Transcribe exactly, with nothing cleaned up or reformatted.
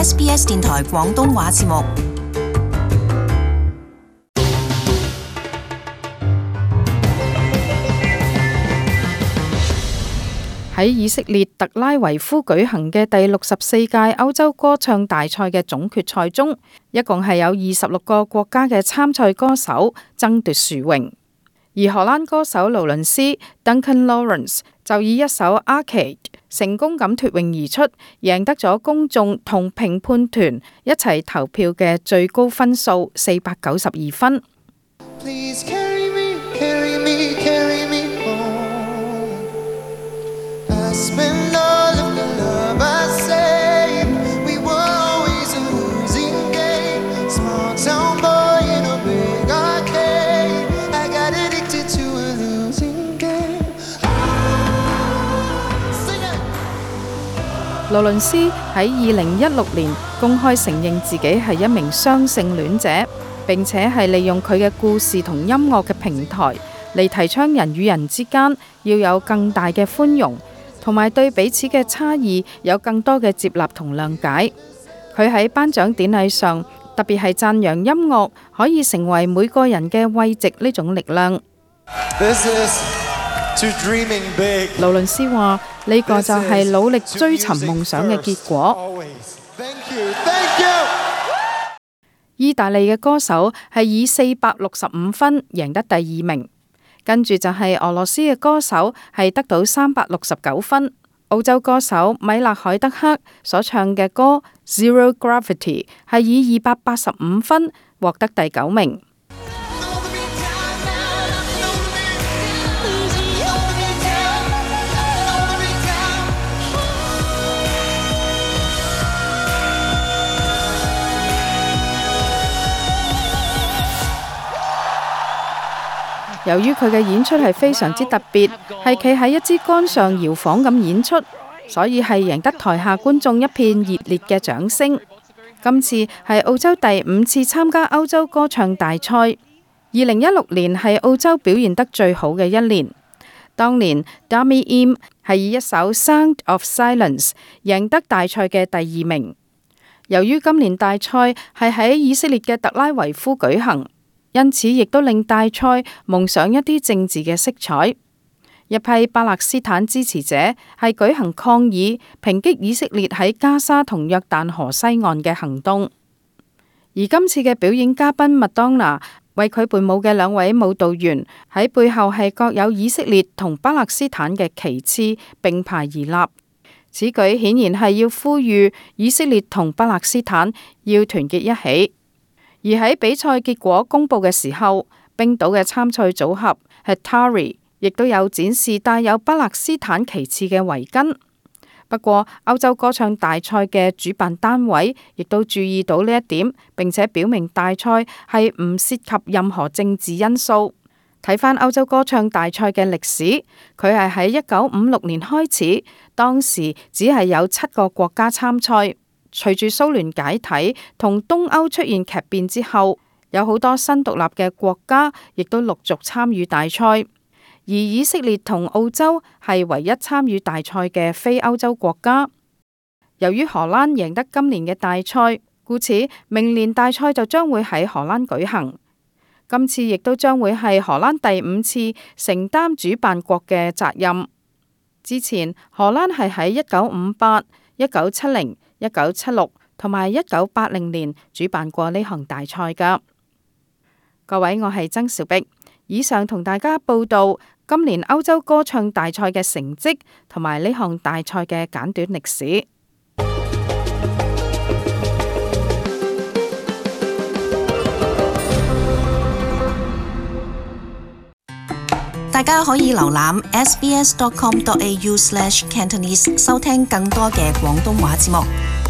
S B S 電台廣東話節目。 喺以色列特拉維夫舉行嘅第六十四屆歐洲歌唱大賽嘅總決賽中，一共係有二十六個國家嘅參賽歌手爭奪殊榮。而荷蘭歌手勞倫斯 Duncan Lawrence 就以一首 Arcade 成功咁脫穎而出，贏得咗公眾同評判團一齊投票嘅最高分數四百九十二分。 Please carry me, carry me, carry me home. I spent all of the love I saved. We were always a losing game. Small town boy in a big arcade. I got addicted to a losing game. Sing it. 勞倫斯喺二零一六年公開承認自己係一名雙性戀者，並且係利用佢嘅故事同音樂嘅平台嚟提倡人與人之間要有更大嘅寬容，同埋對彼此嘅差異有更多嘅接納同諒解。佢喺頒獎典禮上特別係讚揚音樂可以成為每個人嘅慰藉呢種力量。 This is to dreaming big. 勞倫斯話：呢個就係努力追尋夢想嘅結果。 Always. Thank you, thank you. 意大利嘅歌手係以四百六十五分贏得第二名，跟住就係俄羅斯嘅歌手係得到三百六十九分。澳洲歌手米勒海德克所唱嘅歌 Zero Gravity 係以二百八十五分獲得第九名。由於佢嘅演出係非常之特別，係企喺一支杆上搖晃咁演出，所以係贏得台下觀眾一片熱烈嘅掌聲。今次係澳洲第五次參加歐洲歌唱大賽，二零一六年係澳洲表現得最好嘅一年。當年 Dami Im 係以一首 Sound of Silence 贏得大賽嘅第二名。由於今年大賽係喺以色列嘅特拉維夫舉行，因此亦都令大賽蒙上一啲政治嘅色彩。一批巴勒斯坦支持者係舉行抗議，抨擊以色列喺加沙同約旦河西岸嘅行動。而今次嘅表演嘉賓麥當娜為佢伴舞嘅兩位舞蹈員喺背後係各有以色列同巴勒斯坦嘅旗幟並排而立。此舉顯然係要呼籲以色列同巴勒斯坦要團結一起。而喺比賽結果公佈嘅時候，冰島嘅參賽組合 Hatari 亦都有展示帶有巴勒斯坦旗幟嘅圍巾。不過，歐洲歌唱大賽嘅主辦單位亦都注意到呢一點，並且表明大賽係唔涉及任何政治因素。睇返歐洲歌唱大賽嘅歷史，佢係喺一九五六年開始，當時只係有七個國家參賽。隨住蘇聯解體同東歐出現劇變之後，有好多新獨立嘅國家亦都陸續參與大賽，而以色列同澳洲係唯一參與大賽嘅非歐洲國家。由於荷蘭贏得今年嘅大賽，故此明年大賽就將會喺荷蘭舉行。今次亦都將會係荷蘭第五次承擔主辦國嘅責任。之前荷蘭係喺一九五八、一九七零、一九七六同埋一九八零年主辦過呢項大賽㗎。各位，我係曾兆碧，以上同大家報道今年歐洲歌唱大賽嘅成績同埋呢項大賽嘅簡短歷史。 大家可以瀏覽 s b s dot com dot a u slash cantonese 收聽更多嘅廣東話節目。